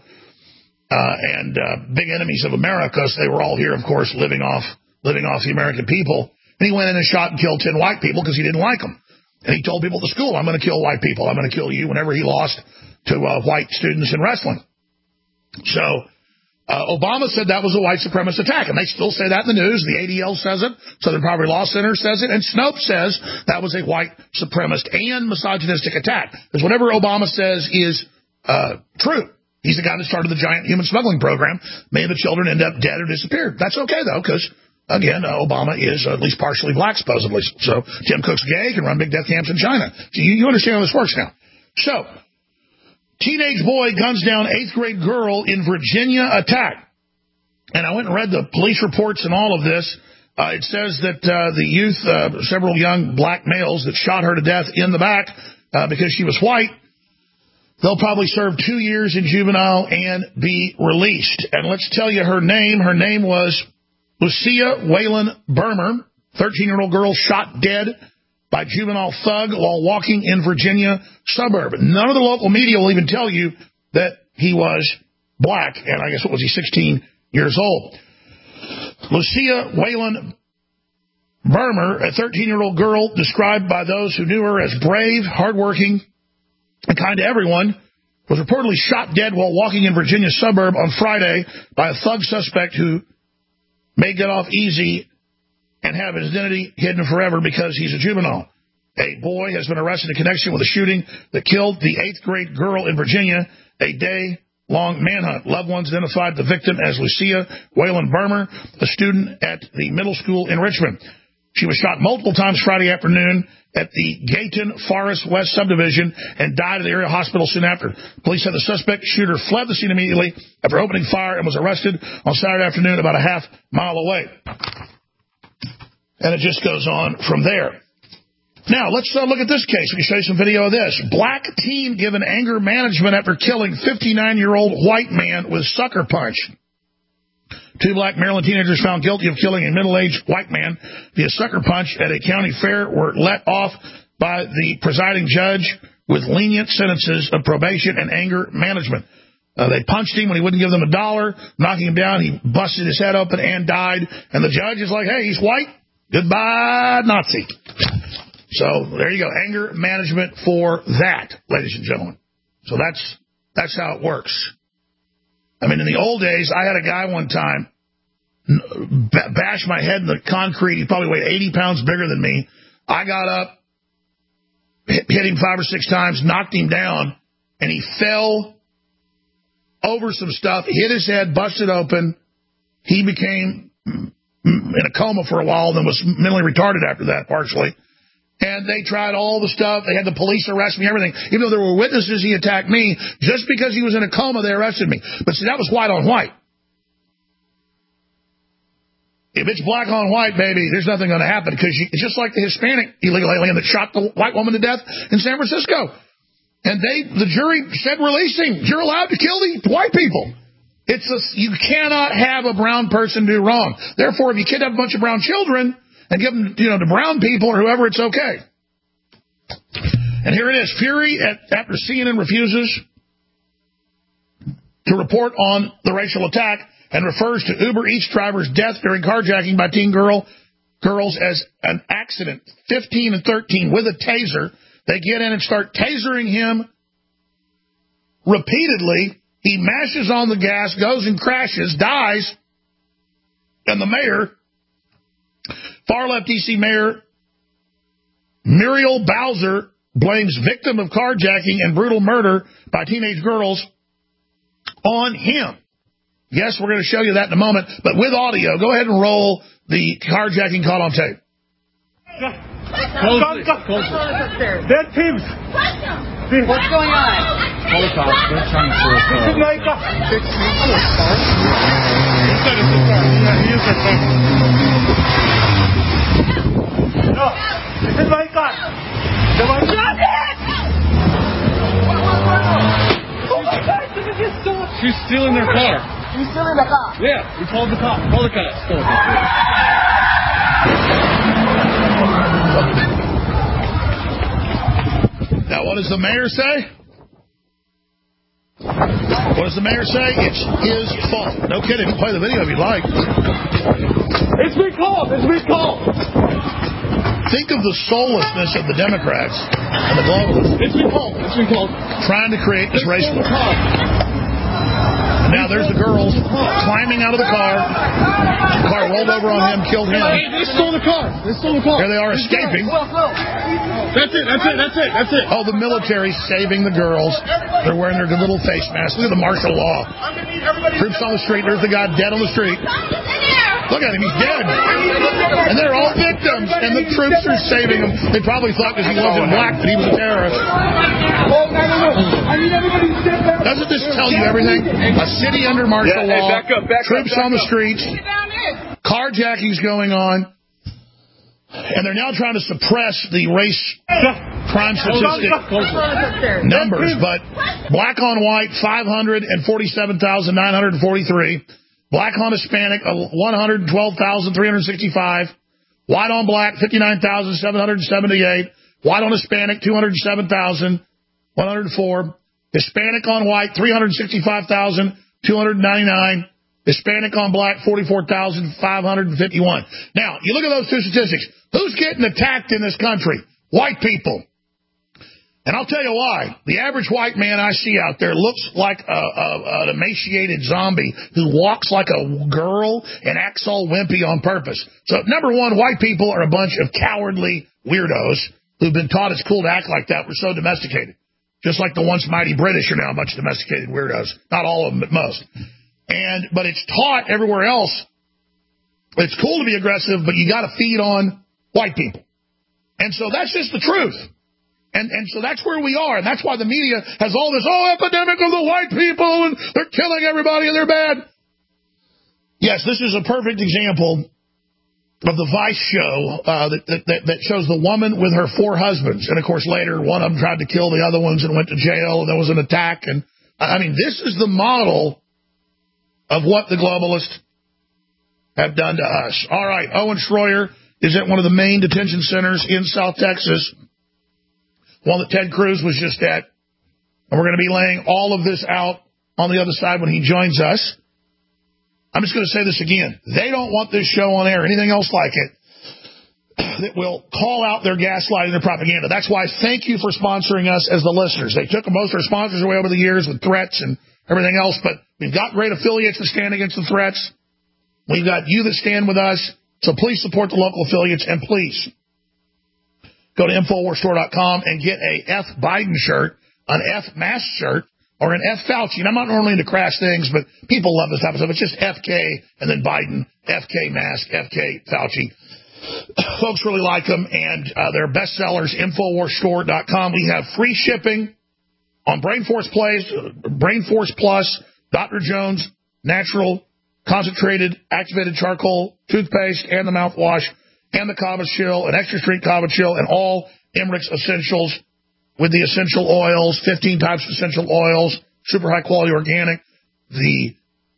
and big enemies of America. So they were all here, of course, living off the American people. And he went in and shot and killed 10 white people because he didn't like them. And he told people at the school, I'm going to kill white people. I'm going to kill you, whenever he lost to white students in wrestling. So Obama said that was a white supremacist attack. And they still say that in the news. The ADL says it. Southern Poverty Law Center says it. And Snopes says that was a white supremacist and misogynistic attack. Because whatever Obama says is true. He's the guy that started the giant human smuggling program. Many of the children end up dead or disappeared. That's okay, though, because again, Obama is at least partially black, supposedly. So Tim Cook's gay, can run big death camps in China. So you understand how this works now. So, teenage boy guns down 8th grade girl in Virginia attack. And I went and read the police reports and all of this. It says that the youth, several young black males that shot her to death in the back because she was white, they'll probably serve 2 years in juvenile and be released. And let's tell you her name. Her name was Lucia Whalen Burmer, 13-year-old girl shot dead by juvenile thug while walking in Virginia suburb. None of the local media will even tell you that he was black, and I guess, what was he, 16 years old. Lucia Whalen Burmer, a 13-year-old girl described by those who knew her as brave, hardworking, and kind to everyone, was reportedly shot dead while walking in Virginia's suburb on Friday by a thug suspect who may get off easy and have his identity hidden forever because he's a juvenile. A boy has been arrested in connection with a shooting that killed the 8th grade girl in Virginia, a day-long manhunt. Loved ones identified the victim as Lucia Whalen Burmer, a student at the middle school in Richmond. She was shot multiple times Friday afternoon at the Gayton Forest West subdivision and died at the area hospital soon after. Police said the suspect shooter fled the scene immediately after opening fire and was arrested on Saturday afternoon about a half-mile away. And it just goes on from there. Now, let's look at this case. We can show you some video of this. Black teen given anger management after killing 59-year-old white man with sucker punch. 2 black Maryland teenagers found guilty of killing a middle-aged white man via sucker punch at a county fair were let off by the presiding judge with lenient sentences of probation and anger management. They punched him when he wouldn't give them $1, knocking him down. He busted his head open and died. And the judge is like, hey, he's white. Goodbye, Nazi. So there you go. Anger management for that, ladies and gentlemen. So that's how it works. I mean, in the old days, I had a guy one time bash my head in the concrete. He probably weighed 80 pounds bigger than me. I got up, hit him 5 or 6 times, knocked him down, and he fell over some stuff, hit his head, busted open. He became in a coma for a while, then was mentally retarded after that, partially. And they tried all the stuff. They had the police arrest me, everything. Even though there were witnesses, he attacked me. Just because he was in a coma, they arrested me. But see, that was white on white. If it's black on white, baby, there's nothing going to happen. Because it's just like the Hispanic illegal alien that shot the white woman to death in San Francisco. And the jury said, release him. You're allowed to kill the white people. You cannot have a brown person do wrong. Therefore, if you kidnap a bunch of brown children and give them, to brown people or whoever, it's okay. And here it is. Fury after CNN refuses to report on the racial attack and refers to Uber Eats driver's death during carjacking by teen girls as an accident. 15 and 13 with a taser. They get in and start tasering him repeatedly. He mashes on the gas, goes and crashes, dies. And the mayor, far-left D.C. Mayor Muriel Bowser, blames victim of carjacking and brutal murder by teenage girls on him. Yes, we're going to show you that in a moment, but with audio. Go ahead and roll the carjacking caught on tape. Dead pigs. What's going on? Call the cops. They're trying to throw us This is like a... He said it's a car. Yeah, he is a car. No, this is my car. The one... Stop it! Oh my God, this is just so... She's stealing their car. She's stealing the car? Yeah, we called the cops. Call the cops. Call the cops. Now, what does the mayor say? What does the mayor say? It's his fault. No kidding. Play the video if you'd like. It's been called. It's been called. Think of the soullessness of the Democrats and the globalists. It's been called. It's been called. Trying to create this race war. Now there's the girls climbing out of the car. The car rolled over on him, killed him. They stole the car. They stole the car. Here they are escaping. That's it. That's it. That's it. That's it. Oh, the military's saving the girls. They're wearing their little face masks. Look at the martial law. Troops on the street. There's the guy dead on the street. Look at him. He's dead. And they're all victims. And the troops are saving him. They probably thought because he wasn't black that he was a terrorist. Doesn't this tell you everything? A city under martial law. Back up, troops on the streets. Carjacking's going on. And they're now trying to suppress the race crime statistic numbers. But black on white, 547,943. Black on Hispanic, 112,365. White on black, 59,778. White on Hispanic, 207,104. Hispanic on white, 365,299. Hispanic on black, 44,551. Now, you look at those two statistics. Who's getting attacked in this country? White people. And I'll tell you why. The average white man I see out there looks like an emaciated zombie who walks like a girl and acts all wimpy on purpose. So, number one, white people are a bunch of cowardly weirdos who've been taught it's cool to act like that. We're so domesticated. Just like the once mighty British are now a bunch of domesticated weirdos. Not all of them, but most. But it's taught everywhere else. It's cool to be aggressive, but you got to feed on white people. And so that's just the truth. And so that's where we are. And that's why the media has all this, epidemic of the white people, and they're killing everybody, and they're bad. Yes, this is a perfect example of the Vice show that shows the woman with her 4 husbands. And, of course, later one of them tried to kill the other ones and went to jail, and there was an attack. And, I mean, this is the model of what the globalists have done to us. All right, Owen Schroyer is at one of the main detention centers in South Texas, one that Ted Cruz was just at. And we're going to be laying all of this out on the other side when he joins us. I'm just going to say this again. They don't want this show on air, anything else like it, that will call out their gaslighting, their propaganda. That's why thank you for sponsoring us as the listeners. They took most of our sponsors away over the years with threats and everything else, but we've got great affiliates that stand against the threats. We've got you that stand with us, so please support the local affiliates, and please go to InfoWarsStore.com and get a F. Biden shirt, an F. Mask shirt, or an F. Fauci. And I'm not normally into crass things, but people love this type of stuff. It's just FK and then Biden, FK Mask, FK Fauci. Folks really like them, and they're bestsellers, InfoWarsStore.com. We have free shipping on BrainForce Plus, Dr. Jones, natural, concentrated, activated charcoal, toothpaste, and the mouthwash, and the Kava Chill, and extra strength Kava Chill, and all Emmerich's essentials with the essential oils, 15 types of essential oils, super high quality organic. They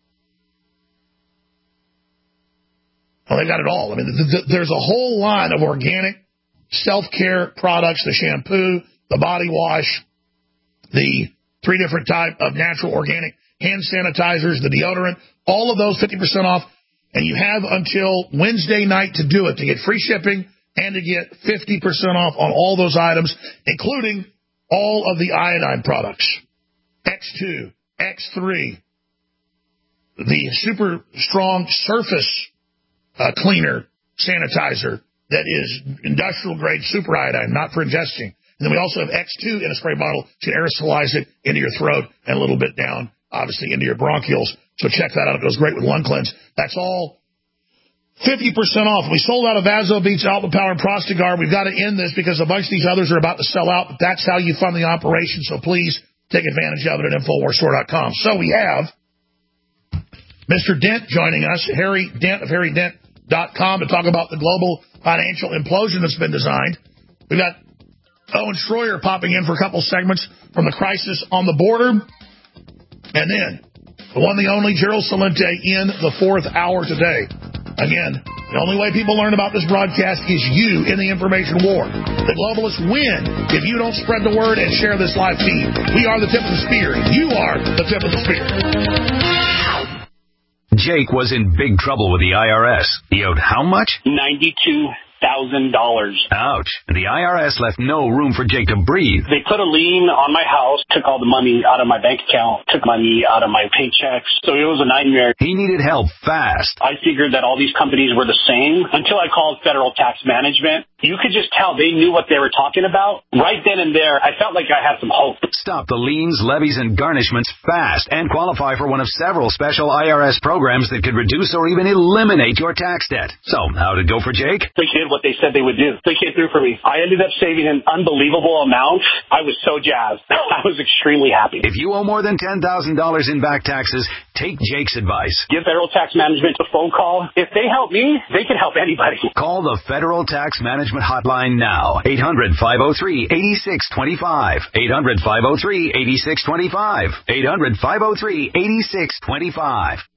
got it all. I mean, there's a whole line of organic self-care products, the shampoo, the body wash, the 3 different type of natural organic hand sanitizers, the deodorant, all of those 50% off. And you have until Wednesday night to do it, to get free shipping and to get 50% off on all those items, including all of the iodine products. X2, X3, the super strong surface cleaner sanitizer that is industrial grade super iodine, not for ingesting. And then we also have X2 in a spray bottle to aerosolize it into your throat and a little bit down, obviously, into your bronchioles. So check that out. It goes great with lung cleanse. That's all 50% off. We sold out of Vaso Beats, Alpha Power, and Prostagard. We've got to end this because a bunch of these others are about to sell out, but that's how you fund the operation. So please take advantage of it at InfoWarsStore.com. So we have Mr. Dent joining us, Harry Dent of HarryDent.com, to talk about the global financial implosion that's been designed. We've got Owen Schroyer popping in for a couple segments from the crisis on the border. And then the one, the only, Gerald Celente in the 4th hour today. Again, the only way people learn about this broadcast is you in the information war. The globalists win if you don't spread the word and share this live feed. We are the tip of the spear. You are the tip of the spear. Jake was in big trouble with the IRS. He owed how much? $92,000. Ouch. The IRS left no room for Jake to breathe. They put a lien on my house, took all the money out of my bank account, took money out of my paychecks. So it was a nightmare. He needed help fast. I figured that all these companies were the same until I called Federal Tax Management. You could just tell they knew what they were talking about. Right then and there, I felt like I had some hope. Stop the liens, levies, and garnishments fast and qualify for one of several special IRS programs that could reduce or even eliminate your tax debt. So, how'd it go for Jake? They did what they said they would do. They came through for me. I ended up saving an unbelievable amount. I was so jazzed. I was extremely happy. If you owe more than $10,000 in back taxes, take Jake's advice. Give Federal Tax Management a phone call. If they help me, they can help anybody. Call the Federal Tax Management Hotline now. 800-503-8625. 800-503-8625. 800-503-8625.